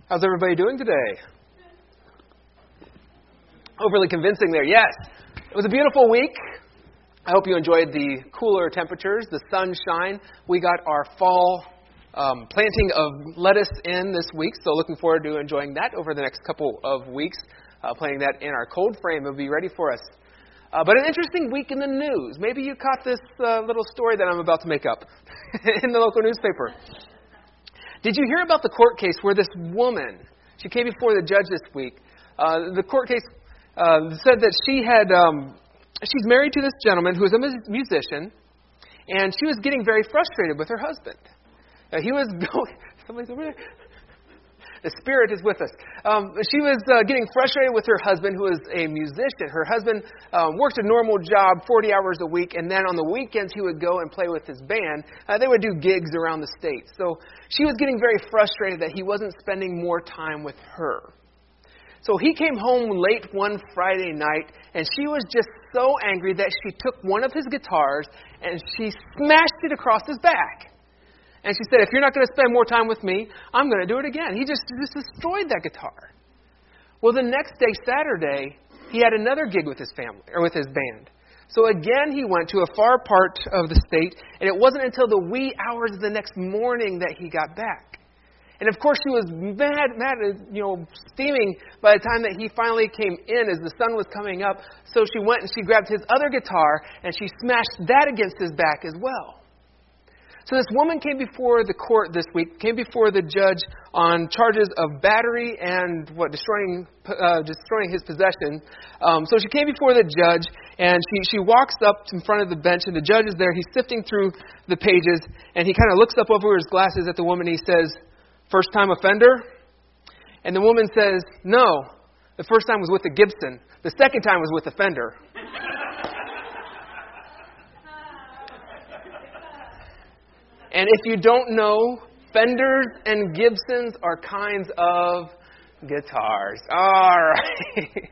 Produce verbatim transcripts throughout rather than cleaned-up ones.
How's everybody doing today? Overly convincing there, yes. It was a beautiful week. I hope you enjoyed the cooler temperatures, the sunshine. We got our fall um, planting of lettuce in this week, so looking forward to enjoying that over the next couple of weeks. Uh, planting that in our cold frame. It'll be ready for us. Uh, but an interesting week in the news. Maybe you caught this uh, little story that I'm about to make up in the local newspaper. Did you hear about the court case where this woman, she came before the judge this week. Uh, the court case uh, said that she had, um, she's married to this gentleman who is a musician, and she was getting very frustrated with her husband. Uh, he was going, somebody's over there. The Spirit is with us. Um, she was uh, getting frustrated with her husband, who is a musician. Her husband um, worked a normal job, forty hours a week, and then on the weekends he would go and play with his band. Uh, they would do gigs around the state. So she was getting very frustrated that he wasn't spending more time with her. So he came home late one Friday night, and she was just so angry that she took one of his guitars and she smashed it across his back. And she said, if you're not going to spend more time with me, I'm going to do it again. He just, just destroyed that guitar. Well, the next day, Saturday, he had another gig with his family, or with his band. So again, he went to a far part of the state, and it wasn't until the wee hours of the next morning that he got back. And of course, she was mad, mad, you know, steaming by the time that he finally came in as the sun was coming up. So she went and she grabbed his other guitar, and she smashed that against his back as well. So this woman came before the court this week, came before the judge on charges of battery and what destroying uh, destroying his possession. Um, so she came before the judge, and she, she walks up in front of the bench, and the judge is there. He's sifting through the pages, and he kind of looks up over his glasses at the woman. And he says, first time offender? And the woman says, no, the first time was with the Gibson. The second time was with the Fender. And if you don't know, Fenders and Gibsons are kinds of guitars. All right.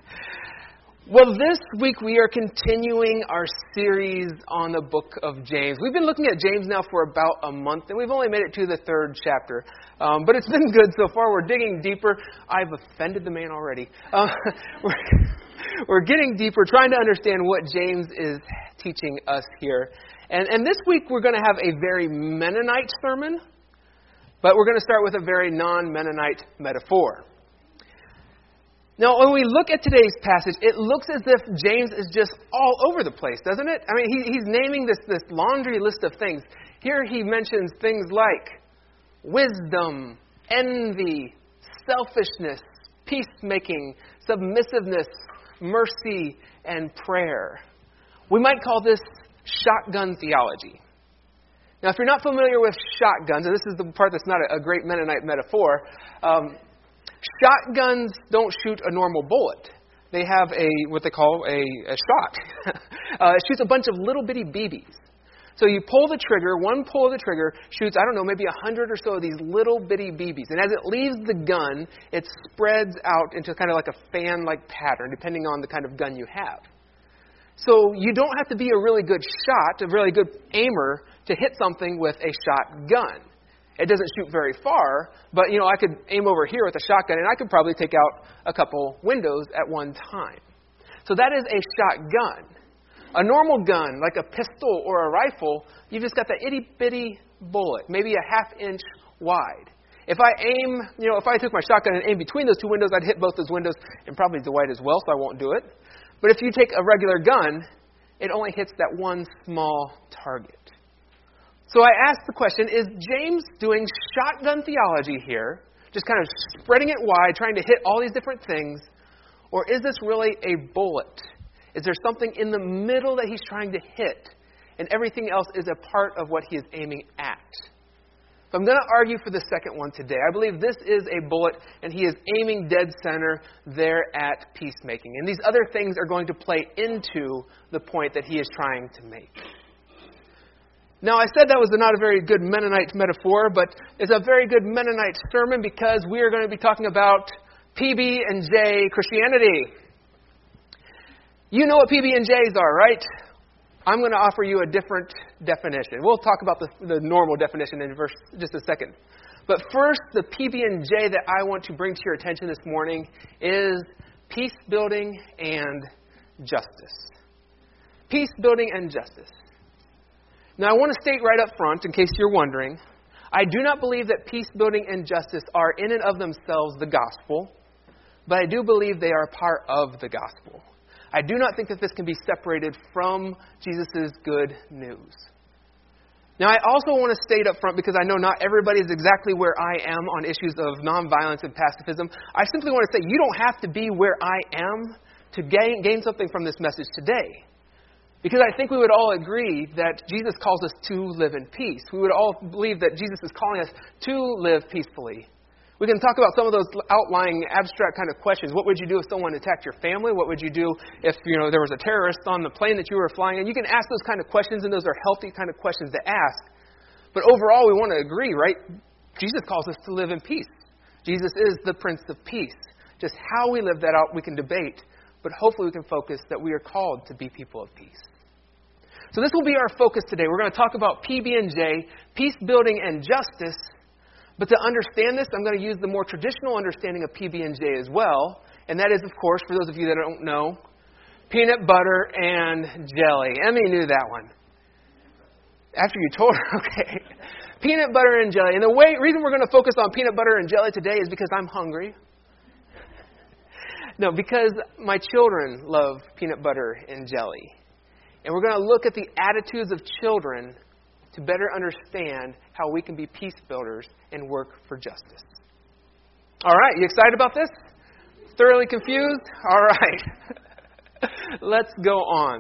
Well, this week we are continuing our series on the book of James. We've been looking at James now for about a month, and we've only made it to the third chapter. Um, but it's been good so far. We're digging deeper. I've offended the man already. Uh, we're, we're getting deeper, trying to understand what James is teaching us here. And, and this week we're going to have a very Mennonite sermon, but we're going to start with a very non-Mennonite metaphor. Now, when we look at today's passage, it looks as if James is just all over the place, doesn't it? I mean, he, he's naming this, this laundry list of things. Here he mentions things like wisdom, envy, selfishness, peacemaking, submissiveness, mercy, and prayer. We might call this shotgun theology. Now, if you're not familiar with shotguns, and this is the part that's not a, a great Mennonite metaphor, um, shotguns don't shoot a normal bullet. They have a what they call a, a shot. uh, it shoots a bunch of little bitty B Bs. So you pull the trigger, one pull of the trigger shoots, I don't know, maybe a hundred or so of these little bitty B Bs. And as it leaves the gun, it spreads out into kind of like a fan-like pattern, depending on the kind of gun you have. So you don't have to be a really good shot, a really good aimer, to hit something with a shotgun. It doesn't shoot very far, but you know I could aim over here with a shotgun, and I could probably take out a couple windows at one time. So that is a shotgun. A normal gun, like a pistol or a rifle, you've just got that itty-bitty bullet, maybe a half inch wide. If I aim, you know, if I took my shotgun and aim between those two windows, I'd hit both those windows, and probably the white as well, so I won't do it. But if you take a regular gun, it only hits that one small target. So I ask the question, is James doing shotgun theology here, just kind of spreading it wide, trying to hit all these different things, or is this really a bullet? Is there something in the middle that he's trying to hit, and everything else is a part of what he is aiming at? So I'm going to argue for the second one today. I believe this is a bullet, and he is aiming dead center there at peacemaking. And these other things are going to play into the point that he is trying to make. Now, I said that was not a very good Mennonite metaphor, but it's a very good Mennonite sermon because we are going to be talking about P B and J Christianity. You know what P B and J's are, right? I'm going to offer you a different definition. We'll talk about the, the normal definition in verse, just a second. But first, the P B and J that I want to bring to your attention this morning is peace building and justice. Peace building and justice. Now, I want to state right up front, in case you're wondering, I do not believe that peace building and justice are in and of themselves the gospel, but I do believe they are part of the gospel. I do not think that this can be separated from Jesus' good news. Now, I also want to state up front, because I know not everybody is exactly where I am on issues of nonviolence and pacifism. I simply want to say you don't have to be where I am to gain, gain something from this message today. Because I think we would all agree that Jesus calls us to live in peace. We would all believe that Jesus is calling us to live peacefully. We can talk about some of those outlying abstract kind of questions. What would you do if someone attacked your family? What would you do if, you know, there was a terrorist on the plane that you were flying in? You can ask those kind of questions, and those are healthy kind of questions to ask. But overall, we want to agree, right? Jesus calls us to live in peace. Jesus is the Prince of Peace. Just how we live that out, we can debate. But hopefully we can focus that we are called to be people of peace. So this will be our focus today. We're going to talk about P B and J, peace building and justice. But to understand this, I'm going to use the more traditional understanding of P B and J as well. And that is, of course, for those of you that don't know, peanut butter and jelly. Emmy knew that one. After you told her, okay. Peanut butter and jelly. And the way, reason we're going to focus on peanut butter and jelly today is because I'm hungry. No, because my children love peanut butter and jelly. And we're going to look at the attitudes of children to better understand how we can be peace builders and work for justice. All right, you excited about this? Thoroughly confused? All right. Let's go on.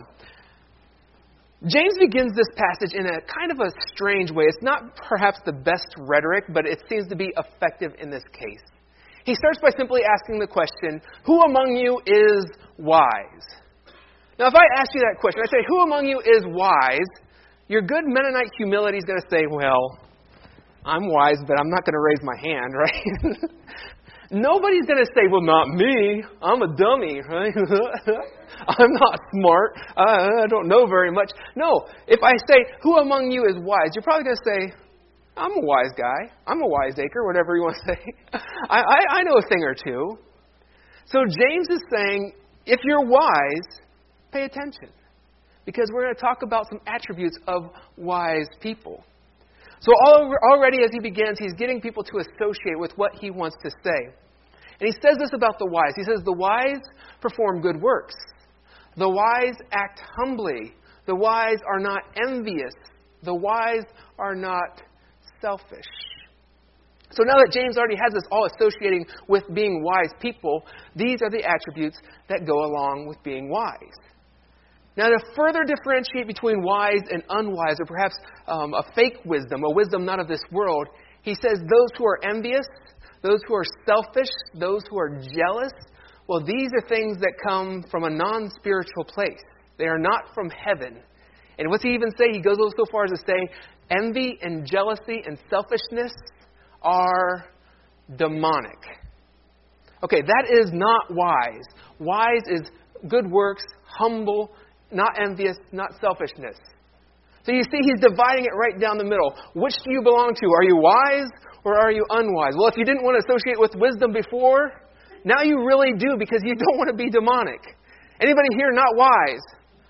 James begins this passage in a kind of a strange way. It's not perhaps the best rhetoric, but it seems to be effective in this case. He starts by simply asking the question, who among you is wise? Now, if I ask you that question, I say, who among you is wise? Your good Mennonite humility is going to say, well, I'm wise, but I'm not going to raise my hand, right? Nobody's going to say, well, not me. I'm a dummy, right? I'm not smart. I, I don't know very much. No, if I say, who among you is wise? You're probably going to say, I'm a wise guy. I'm a wiseacre, whatever you want to say. I, I, I know a thing or two. So James is saying, if you're wise, pay attention. Because we're going to talk about some attributes of wise people. So already as he begins, he's getting people to associate with what he wants to say. And he says this about the wise. He says, the wise perform good works. The wise act humbly. The wise are not envious. The wise are not selfish. So now that James already has us all associating with being wise people, these are the attributes that go along with being wise. Now, to further differentiate between wise and unwise, or perhaps um, a fake wisdom, a wisdom not of this world, he says those who are envious, those who are selfish, those who are jealous, well, these are things that come from a non-spiritual place. They are not from heaven. And what's he even say? He goes so far as to say, envy and jealousy and selfishness are demonic. Okay, that is not wise. Wise is good works, humble, not envious, not selfishness. So you see, he's dividing it right down the middle. Which do you belong to? Are you wise or are you unwise? Well, if you didn't want to associate with wisdom before, now you really do, because you don't want to be demonic. Anybody here not wise?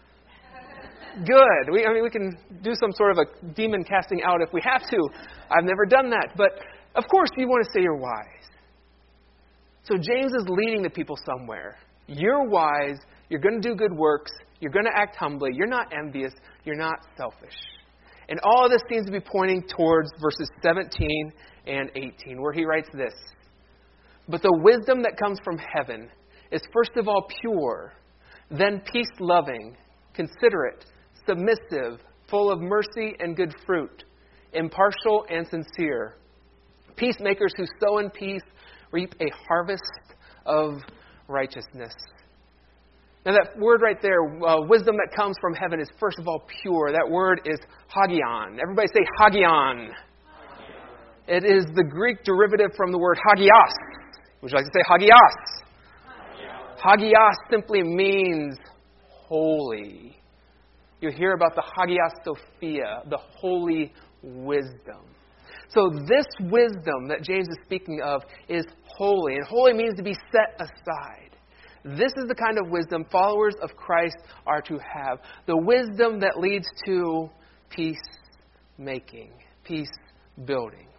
Good. We, I mean, we can do some sort of a demon casting out if we have to. I've never done that. But, of course, you want to say you're wise. So James is leading the people somewhere. You're wise. You're going to do good works. You're going to act humbly. You're not envious. You're not selfish. And all of this seems to be pointing towards verses seventeen and eighteen, where he writes this. But the wisdom that comes from heaven is first of all pure, then peace-loving, considerate, submissive, full of mercy and good fruit, impartial and sincere. Peacemakers who sow in peace reap a harvest of righteousness. Now that word right there, uh, wisdom that comes from heaven, is first of all pure. That word is hagion. Everybody say hagion. Hagion. It is the Greek derivative from the word hagios. Would you like to say hagios? Hagios, hagios simply means holy. You hear about the Hagia Sophia, the holy wisdom. So this wisdom that James is speaking of is holy. And holy means to be set aside. This is the kind of wisdom followers of Christ are to have. The wisdom that leads to peace-making, peace-building.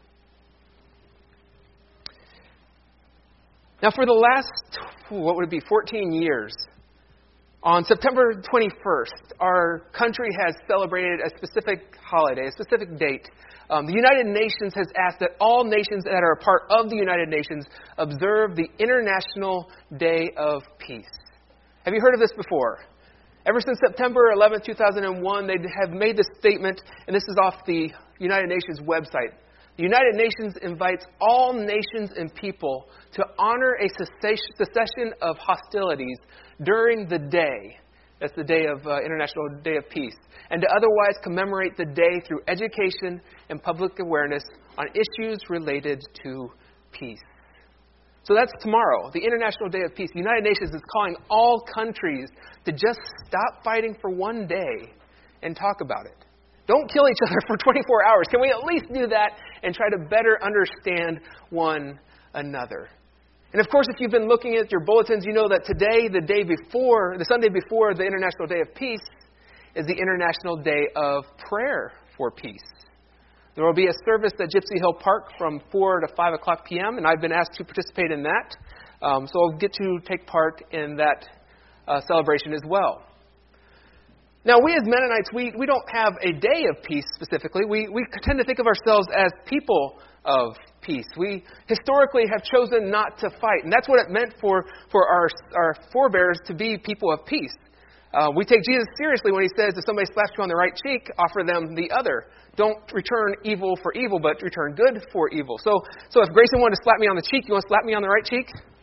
Now for the last, what would it be, fourteen years, on September twenty-first, our country has celebrated a specific holiday, a specific date. Um, the United Nations has asked that all nations that are a part of the United Nations observe the International Day of Peace. Have you heard of this before? Ever since September eleventh, two thousand one, they have made this statement, and this is off the United Nations website. The United Nations invites all nations and people to honor a cessation of hostilities during the day. That's the day of uh, International Day of Peace. And to otherwise commemorate the day through education and public awareness on issues related to peace. So that's tomorrow, the International Day of Peace. The United Nations is calling all countries to just stop fighting for one day and talk about it. Don't kill each other for twenty-four hours. Can we at least do that and try to better understand one another? And of course, if you've been looking at your bulletins, you know that today, the day before, the Sunday before the International Day of Peace, is the International Day of Prayer for Peace. There will be a service at Gypsy Hill Park from four to five o'clock p.m., and I've been asked to participate in that. Um, so I'll get to take part in that uh, celebration as well. Now, we as Mennonites, we, we don't have a day of peace specifically. We, we tend to think of ourselves as people of peace. We historically have chosen not to fight, and that's what it meant for, for our, our forebears to be people of peace. Uh, we take Jesus seriously when he says, if somebody slaps you on the right cheek, offer them the other. Don't return evil for evil, but return good for evil. So, so if Grayson wanted to slap me on the cheek, you want to slap me on the right cheek?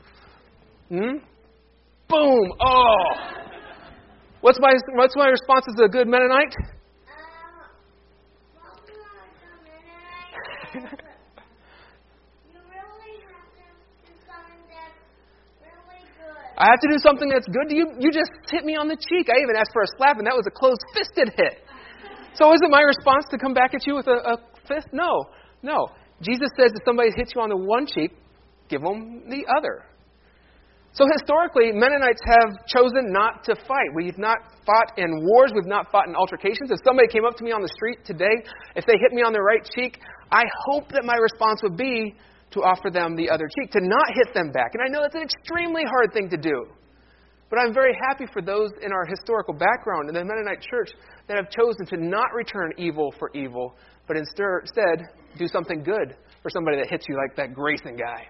Hmm? Boom! Oh! What's my what's my response as a good Mennonite? Um, well, you are a Mennonite. You really have to do something that's really good. I have to do something that's good. You you just hit me on the cheek. I even asked for a slap, and that was a closed-fisted hit. So is it my response to come back at you with a, a fist? No, no. Jesus says if somebody hits you on the one cheek, give them the other. So historically, Mennonites have chosen not to fight. We've not fought in wars. We've not fought in altercations. If somebody came up to me on the street today, if they hit me on the right cheek, I hope that my response would be to offer them the other cheek, to not hit them back. And I know that's an extremely hard thing to do. But I'm very happy for those in our historical background in the Mennonite church that have chosen to not return evil for evil, but instead do something good for somebody that hits you like that Grayson guy.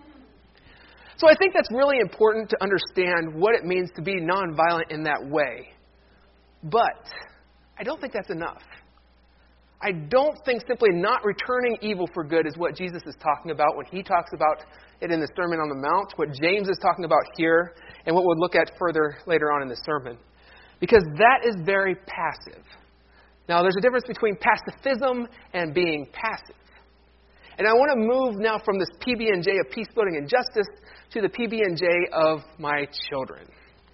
So I think that's really important to understand what it means to be nonviolent in that way. But I don't think that's enough. I don't think simply not returning evil for good is what Jesus is talking about when he talks about it in the Sermon on the Mount, what James is talking about here, and what we'll look at further later on in the sermon. Because that is very passive. Now, there's a difference between pacifism and being passive. And I want to move now from this P B and J of peace building and justice to the P B and J of my children.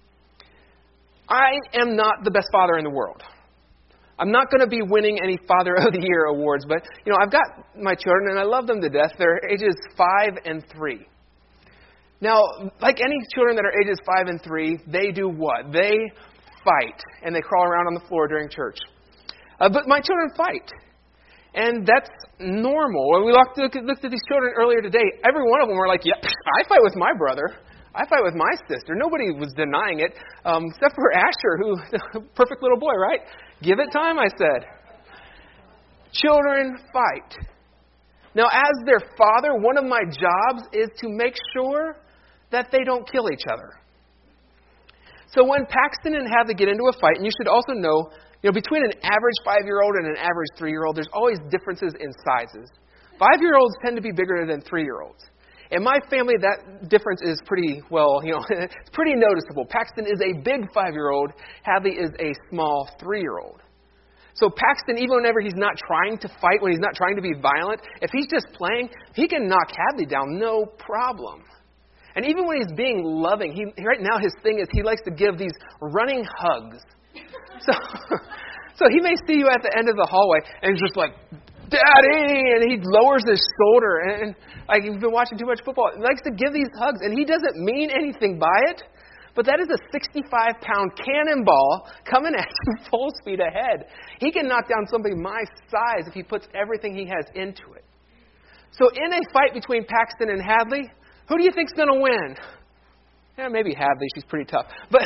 I am not the best father in the world. I'm not going to be winning any Father of the Year awards, but you know, I've got my children and I love them to death. They're ages five and three. Now, like any children that are ages five and three, they do what? They fight and they crawl around on the floor during church. Uh, but my children fight. And that's normal. When we looked, looked at these children earlier today, every one of them were like, yeah, I fight with my brother. I fight with my sister. Nobody was denying it, um, except for Asher, who, perfect little boy, right? Give it time, I said. Children fight. Now, as their father, one of my jobs is to make sure that they don't kill each other. So when Paxton and Hadley get into a fight, and you should also know, you know, between an average five-year-old and an average three-year-old, there's always differences in sizes. Five-year-olds tend to be bigger than three-year-olds. In my family, that difference is pretty, well, you know, it's pretty noticeable. Paxton is a big five-year-old. Hadley is a small three-year-old. So Paxton, even whenever he's not trying to fight, when he's not trying to be violent, if he's just playing, he can knock Hadley down, no problem. And even when he's being loving, he right now his thing is he likes to give these running hugs. So, so he may see you at the end of the hallway and he's just like Daddy, and he lowers his shoulder, and, and like he's been watching too much football. He likes to give these hugs, and he doesn't mean anything by it. But that is a sixty-five pound cannonball coming at you full speed ahead. He can knock down somebody my size if he puts everything he has into it. So in a fight between Paxton and Hadley, who do you think's going to win? Yeah, maybe Hadley. She's pretty tough. But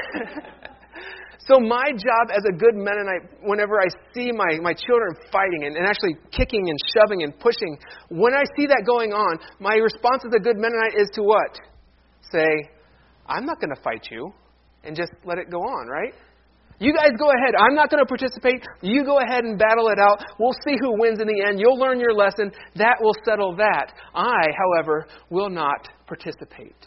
so my job as a good Mennonite, whenever I see my, my children fighting and, and actually kicking and shoving and pushing, when I see that going on, my response as a good Mennonite is to what? Say, I'm not going to fight you, and just let it go on, right? You guys go ahead. I'm not going to participate. You go ahead and battle it out. We'll see who wins in the end. You'll learn your lesson. That will settle that. I, however, will not participate.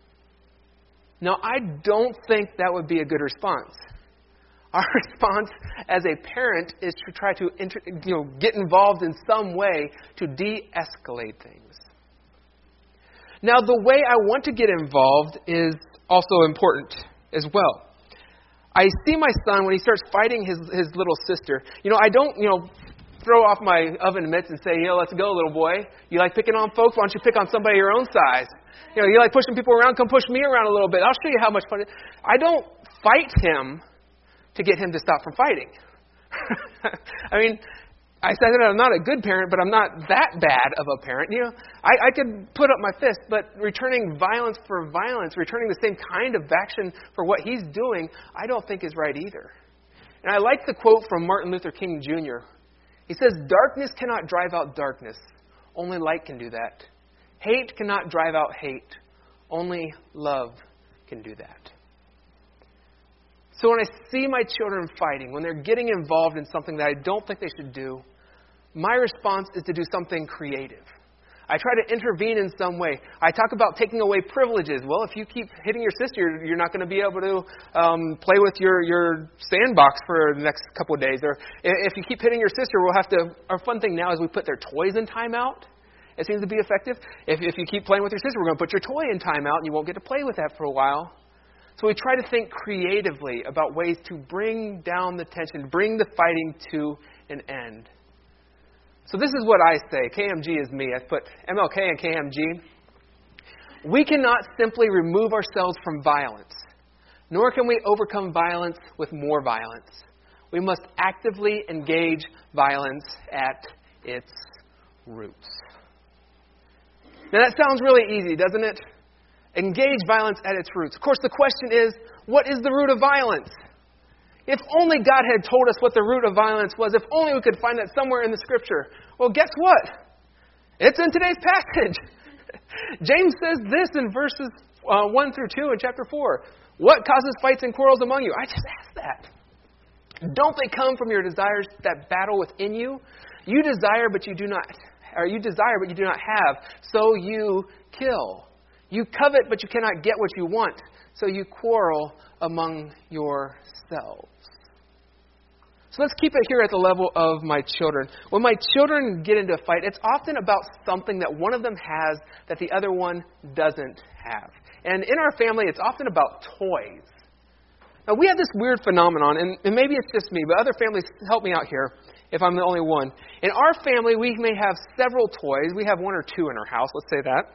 Now, I don't think that would be a good response. Our response as a parent is to try to inter, you know, get involved in some way to de-escalate things. Now, the way I want to get involved is also important as well. I see my son when he starts fighting his, his little sister. You know, I don't, you know, throw off my oven mitts and say, you know, let's go, little boy. You like picking on folks? Why don't you pick on somebody your own size? You know, you like pushing people around? Come push me around a little bit. I'll show you how much fun it is. I don't fight him to get him to stop from fighting. I mean, I said that I'm not a good parent, but I'm not that bad of a parent. You know, I, I could put up my fist, but returning violence for violence, returning the same kind of action for what he's doing, I don't think is right either. And I like the quote from Martin Luther King Junior He says, "Darkness cannot drive out darkness. Only light can do that. Hate cannot drive out hate. Only love can do that." So when I see my children fighting, when they're getting involved in something that I don't think they should do, my response is to do something creative. I try to intervene in some way. I talk about taking away privileges. Well, if you keep hitting your sister, you're not going to be able to um, play with your, your sandbox for the next couple of days. Or if you keep hitting your sister, we'll have to... Our fun thing now is we put their toys in timeout. It seems to be effective. If, if you keep playing with your sister, we're going to put your toy in timeout, and you won't get to play with that for a while. So we try to think creatively about ways to bring down the tension, bring the fighting to an end. So this is what I say. K M G is me. I put M L K and K M G. We cannot simply remove ourselves from violence, nor can we overcome violence with more violence. We must actively engage violence at its roots. Now that sounds really easy, doesn't it? Engage violence at its roots. Of course, the question is, what is the root of violence? If only God had told us what the root of violence was, if only we could find that somewhere in the Scripture. Well, guess what? It's in today's passage. James says this in verses uh, one through two in chapter four. What causes fights and quarrels among you? I just asked that. Don't they come from your desires that battle within you? You desire, but you do not, or you desire, but you do not have, so you kill. You covet, but you cannot get what you want, so you quarrel among yourselves. So let's keep it here at the level of my children. When my children get into a fight, it's often about something that one of them has that the other one doesn't have. And in our family, it's often about toys. Now, we have this weird phenomenon, and, and maybe it's just me, but other families help me out here if I'm the only one. In our family, we may have several toys. We have one or two in our house, let's say that.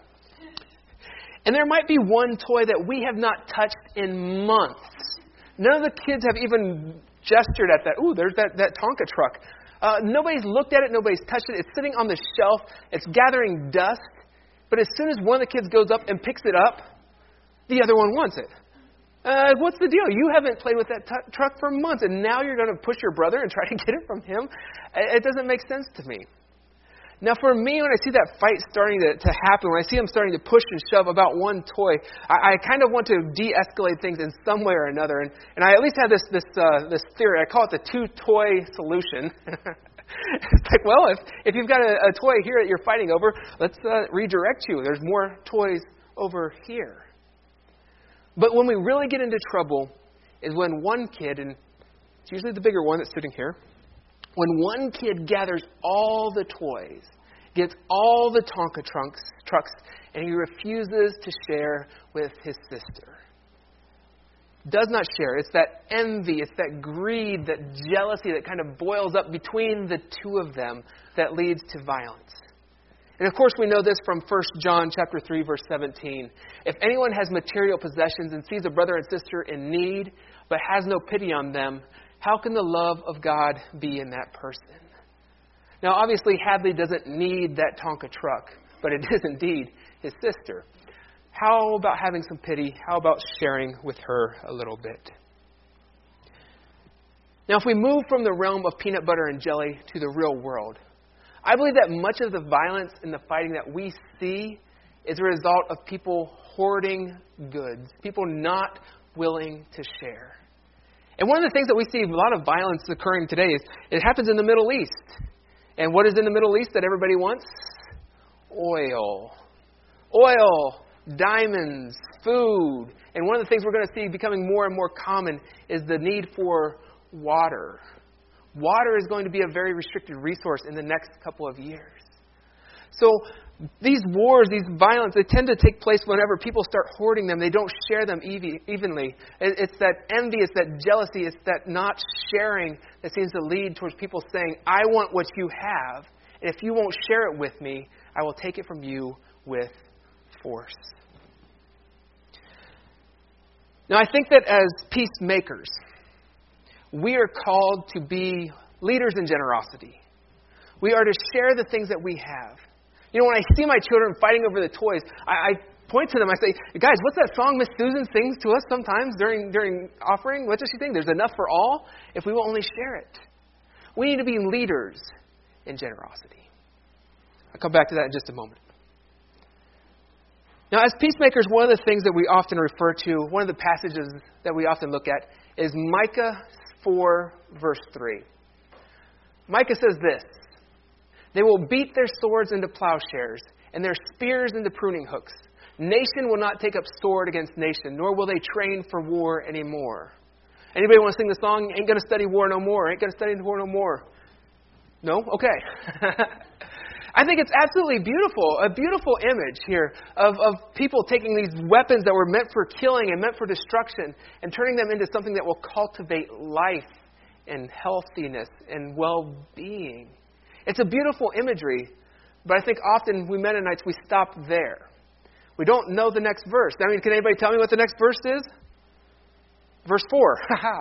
And there might be one toy that we have not touched in months. None of the kids have even gestured at that. Ooh, there's that, that Tonka truck. Uh, nobody's looked at it. Nobody's touched it. It's sitting on the shelf. It's gathering dust. But as soon as one of the kids goes up and picks it up, the other one wants it. Uh, what's the deal? You haven't played with that t- truck for months, and now you're going to push your brother and try to get it from him? It doesn't make sense to me. Now, for me, when I see that fight starting to, to happen, when I see them starting to push and shove about one toy, I, I kind of want to de-escalate things in some way or another. And, and I at least have this this uh, this theory. I call it the two-toy solution. It's like, well, if, if you've got a, a toy here that you're fighting over, let's uh, redirect you. There's more toys over here. But when we really get into trouble is when one kid, and it's usually the bigger one that's sitting here, when one kid gathers all the toys, gets all the Tonka trunks, trucks, and he refuses to share with his sister. does not share. It's that envy, it's that greed, that jealousy that kind of boils up between the two of them that leads to violence. And of course we know this from First John chapter three, verse seventeen. If anyone has material possessions and sees a brother and sister in need, but has no pity on them, how can the love of God be in that person? Now obviously Hadley doesn't need that Tonka truck, but it is indeed his sister. How about having some pity? How about sharing with her a little bit? Now, if we move from the realm of peanut butter and jelly to the real world, I believe that much of the violence and the fighting that we see is a result of people hoarding goods, people not willing to share. And one of the things that we see a lot of violence occurring today is it happens in the Middle East. And what is in the Middle East that everybody wants? Oil. Oil. Diamonds, food, and one of the things we're going to see becoming more and more common is the need for water. Water is going to be a very restricted resource in the next couple of years. So these wars, these violence, they tend to take place whenever people start hoarding them. They don't share them evenly. It's that envy, it's that jealousy, it's that not sharing that seems to lead towards people saying, I want what you have, and if you won't share it with me, I will take it from you with force. Now, I think that as peacemakers, we are called to be leaders in generosity. We are to share the things that we have. You know, when I see my children fighting over the toys, I, I point to them, I say, guys, what's that song Miss Susan sings to us sometimes during, during offering? What does she sing? There's enough for all if we will only share it. We need to be leaders in generosity. I'll come back to that in just a moment. Now, as peacemakers, one of the things that we often refer to, one of the passages that we often look at, is Micah four, verse three. Micah says this, they will beat their swords into plowshares and their spears into pruning hooks. Nation will not take up sword against nation, nor will they train for war anymore. Anybody want to sing the song, Ain't Gonna Study War No More, Ain't Gonna Study War No More? No? Okay. I think it's absolutely beautiful, a beautiful image here of, of people taking these weapons that were meant for killing and meant for destruction and turning them into something that will cultivate life and healthiness and well-being. It's a beautiful imagery, but I think often we Mennonites, we stop there. We don't know the next verse. I mean, can anybody tell me what the next verse is? Verse four.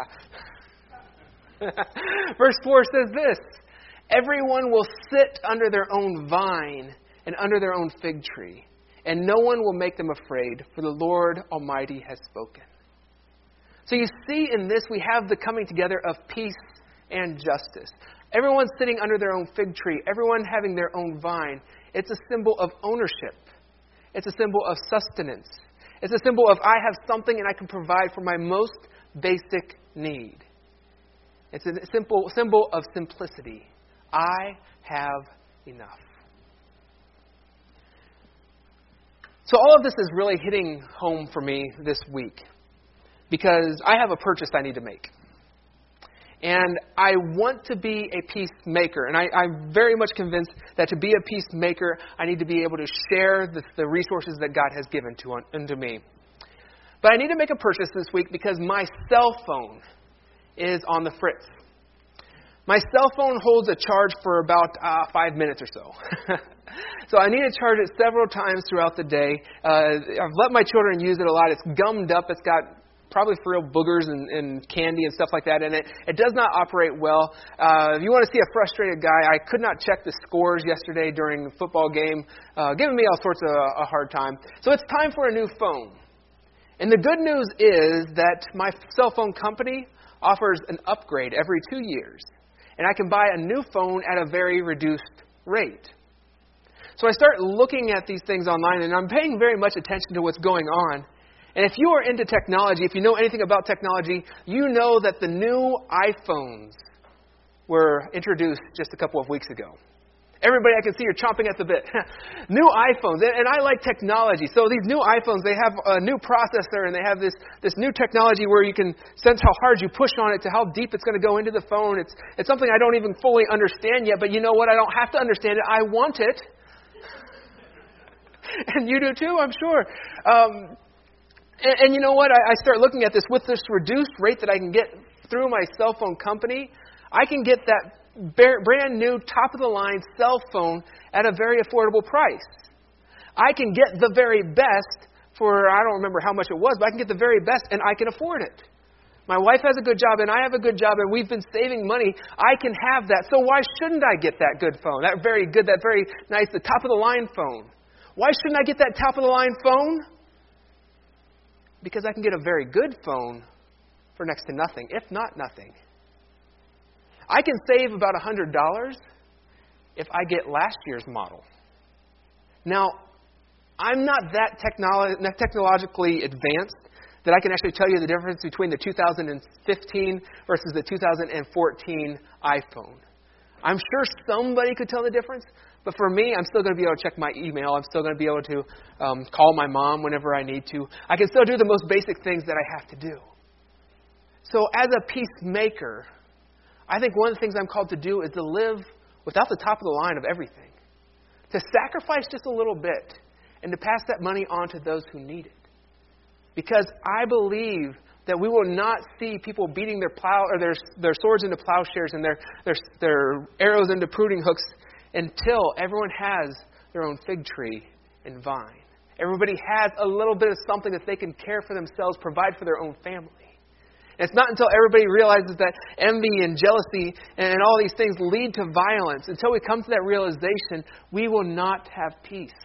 Verse four says this, everyone will sit under their own vine and under their own fig tree, and no one will make them afraid, for the Lord Almighty has spoken. So you see in this, we have the coming together of peace and justice. Everyone's sitting under their own fig tree, everyone having their own vine. It's a symbol of ownership. It's a symbol of sustenance. It's a symbol of I have something and I can provide for my most basic need. It's a simple symbol of simplicity. I have enough. So all of this is really hitting home for me this week because I have a purchase I need to make. And I want to be a peacemaker. And I, I'm very much convinced that to be a peacemaker, I need to be able to share the, the resources that God has given to unto me. But I need to make a purchase this week because my cell phone is on the fritz. My cell phone holds a charge for about uh, five minutes or so. So I need to charge it several times throughout the day. Uh, I've let my children use it a lot. It's gummed up. It's got probably for real boogers and, and candy and stuff like that in it. It does not operate well. Uh, if you want to see a frustrated guy, I could not check the scores yesterday during the football game, uh, giving me all sorts of a, a hard time. So it's time for a new phone. And the good news is that my cell phone company offers an upgrade every two years. And I can buy a new phone at a very reduced rate. So I start looking at these things online, and I'm paying very much attention to what's going on. And if you are into technology, if you know anything about technology, you know that the new iPhones were introduced just a couple of weeks ago. Everybody I can see are chomping at the bit. New iPhones. And I like technology. So these new iPhones, they have a new processor and they have this, this new technology where you can sense how hard you push on it to how deep it's going to go into the phone. It's, it's something I don't even fully understand yet. But you know what? I don't have to understand it. I want it. And you do too, I'm sure. Um, And, and you know what? I, I start looking at this with this reduced rate that I can get through my cell phone company. I can get that brand new, top-of-the-line cell phone at a very affordable price. I can get the very best for, I don't remember how much it was, but I can get the very best, and I can afford it. My wife has a good job, and I have a good job, and we've been saving money. I can have that. So why shouldn't I get that good phone, that very good, that very nice, the top-of-the-line phone? Why shouldn't I get that top-of-the-line phone? Because I can get a very good phone for next to nothing, if not nothing. I can save about one hundred dollars if I get last year's model. Now, I'm not that technolo- technologically advanced that I can actually tell you the difference between the two thousand fifteen versus the two thousand fourteen iPhone. I'm sure somebody could tell the difference, but for me, I'm still going to be able to check my email. I'm still going to be able to um, call my mom whenever I need to. I can still do the most basic things that I have to do. So as a peacemaker, I think one of the things I'm called to do is to live without the top of the line of everything. To sacrifice just a little bit and to pass that money on to those who need it. Because I believe that we will not see people beating their plow or their their swords into plowshares and their their their arrows into pruning hooks until everyone has their own fig tree and vine. Everybody has a little bit of something that they can care for themselves, provide for their own family. And it's not until everybody realizes that envy and jealousy and all these things lead to violence, until we come to that realization, we will not have peace.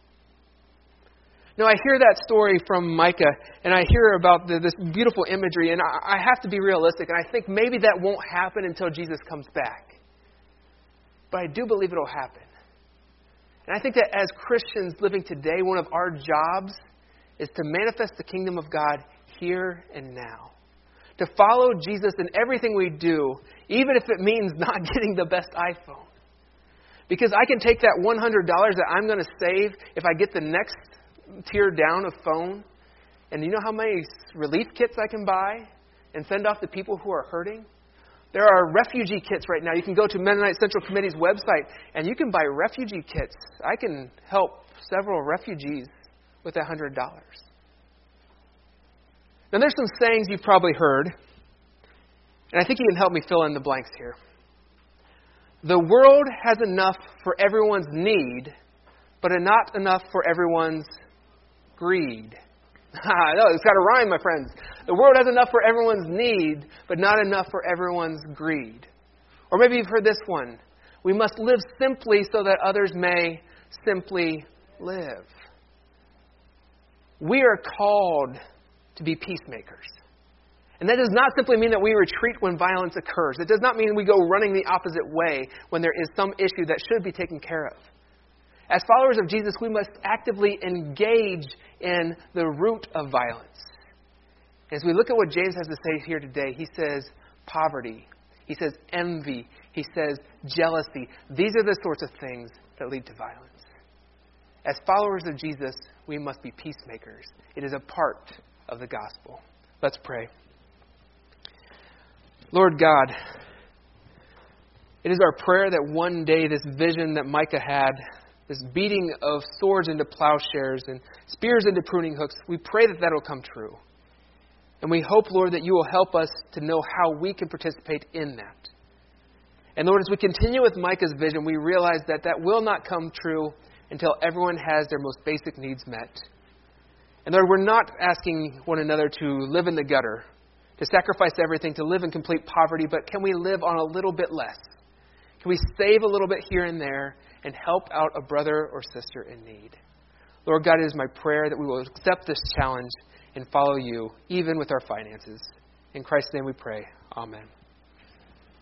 Now, I hear that story from Micah, and I hear about the, this beautiful imagery, and I, I have to be realistic, and I think maybe that won't happen until Jesus comes back. But I do believe it will happen. And I think that as Christians living today, one of our jobs is to manifest the kingdom of God here and now. To follow Jesus in everything we do, even if it means not getting the best iPhone. Because I can take that one hundred dollars that I'm going to save if I get the next tier down of phone, and you know how many relief kits I can buy and send off to people who are hurting? There are refugee kits right now. You can go to Mennonite Central Committee's website and you can buy refugee kits. I can help several refugees with one hundred dollars. Now there's some sayings you've probably heard, and I think you can help me fill in the blanks here. The world has enough for everyone's need, but not enough for everyone's greed. No, it's got to rhyme, my friends. The world has enough for everyone's need, but not enough for everyone's greed. Or maybe you've heard this one. We must live simply so that others may simply live. We are called to be peacemakers. And that does not simply mean that we retreat when violence occurs. It does not mean we go running the opposite way when there is some issue that should be taken care of. As followers of Jesus, we must actively engage in the root of violence. As we look at what James has to say here today, he says poverty. He says envy. He says jealousy. These are the sorts of things that lead to violence. As followers of Jesus, we must be peacemakers. It is a part of the gospel. Let's pray. Lord God, it is our prayer that one day this vision that Micah had, this beating of swords into plowshares and spears into pruning hooks, we pray that that will come true. And we hope, Lord, that you will help us to know how we can participate in that. And Lord, as we continue with Micah's vision, we realize that that will not come true until everyone has their most basic needs met. And Lord, we're not asking one another to live in the gutter, to sacrifice everything, to live in complete poverty, but can we live on a little bit less? Can we save a little bit here and there and help out a brother or sister in need? Lord God, it is my prayer that we will accept this challenge and follow you, even with our finances. In Christ's name we pray. Amen.